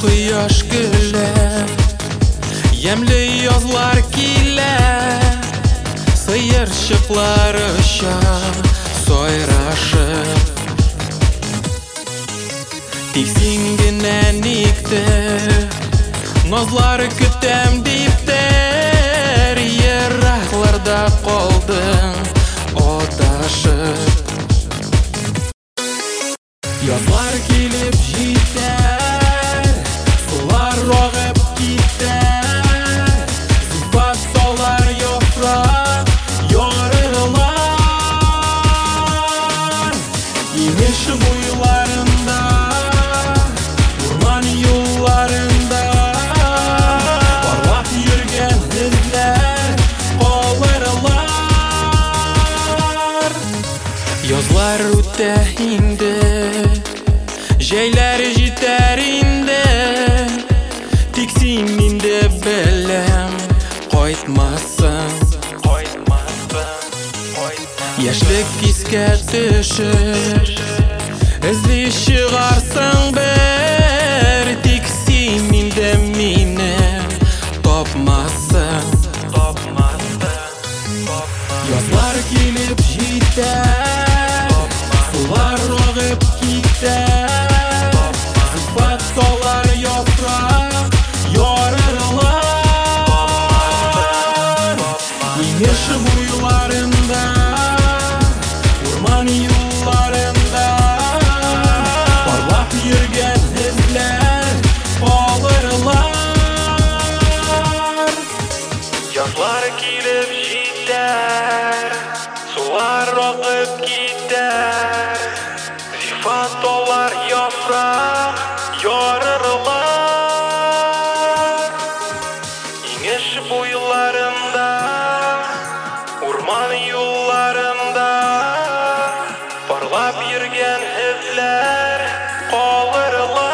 quyosh güller, yemli yozlar kelar, sıyırşıklar uçar soyrashib. Tiksingina nikdi, nozlar kutam deyipdir, yiroqlarda qolding adashib. Yozlar kelib jetar, sular og'ib ketar, zufat tog'lar yopraq yorilar. Yemish bo'ylarında, o'rmon yo'llarında parlab yurgan izlar qolirlar. Yozlar o'tar endi, jaylar jetar endi, tiksin endi bilim qaytmasin. Yoshlik esga tushir, izli shigarsin bir, tiksin endi meni topmasin. Yozlar kelib jetar, sular og'ib ketar, zufat tog'lar yopraq yorilar. Yemish bo'ylarında, o'rmon yo'llarında parlab yurgan izlar qolirlar. Yozlar kelib jetar, sular og'ib ketar, zufat tog'lar yopraq yorilar. Yemish bo'ylarında, o'rmon yo'llarında parlab yurgan izlar qolirlar.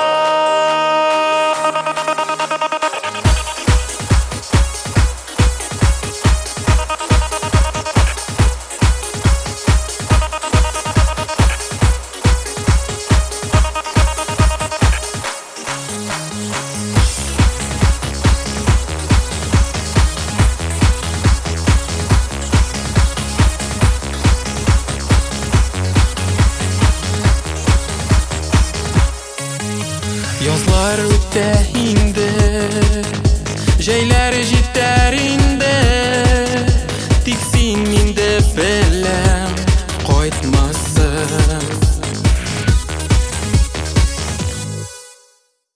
Yozlar o'tar endi, jaylar